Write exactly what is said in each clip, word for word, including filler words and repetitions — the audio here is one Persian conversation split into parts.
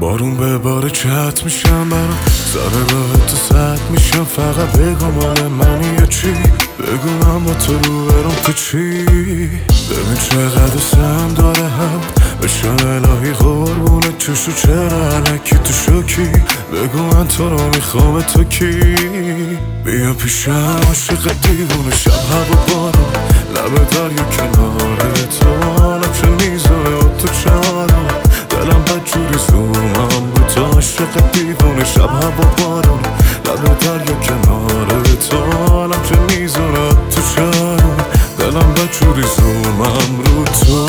بارون به بار چت میشم برام سر راه تو سد میشم. فقط بگو مال منی یا چی، بگو من با تو رو برم تو چی. ببین چقدر سم داره هم بشم الهی قربونه چشو چرا علکی تو شوکی. بگو من تو رو میخوام تو کی. بیا پیشم عاشق دیوونه شب هوا بارون لب دریا کنار تو. حالم چه میزونه و تو چارم دلم بدجوری زومم رو تو. عاشق دیوونه شب هوا بارون لب دریا کنار تو. حالم چه میزونه تو چارم دلم بدجوری زومم رو تو.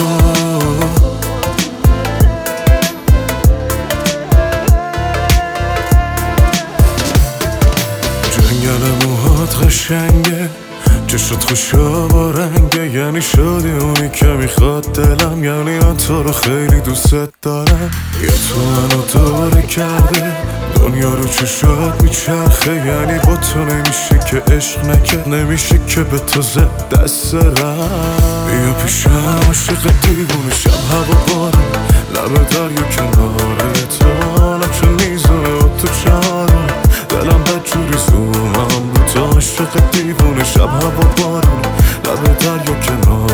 جنگل موهات قشنگه، چشات خوشا با رنگه، یعنی شدی اونی که میخواد دلم. یعنی من تو رو خیلی دوست دارم. یه تو منو دوره کرده دنیا رو چشات میچرخه. یعنی با تو نمیشه که عشق نکرد، نمیشه که به تو زد دست رم. بیا پیشم عاشق دیوونه شب هوا بارون لب دریا کنار تو. حالم چه میزونه و تو چارم دلم بدجوری زومم رو تو. عاشق دیوونه شب هوا بارون لب دریا کنار